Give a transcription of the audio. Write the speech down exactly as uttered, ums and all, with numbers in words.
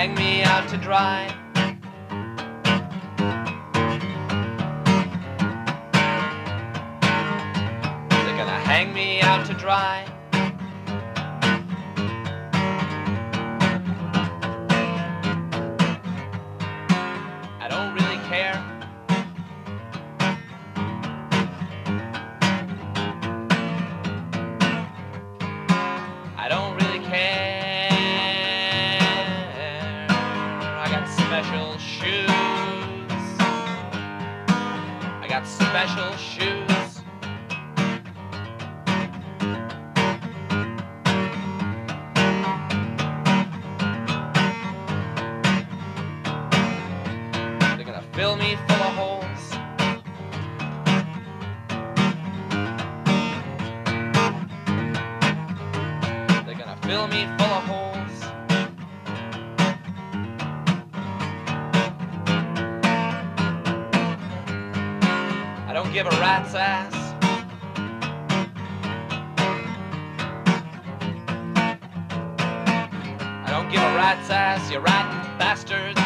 hang me out to dry. They're gonna hang me out to dry. I don't really care. I don't really care. I got special shoes. I got special shoes. They're gonna fill me full of holes. They're gonna fill me full of holes. I don't give a rat's ass. I don't give a rat's ass, you rat bastards.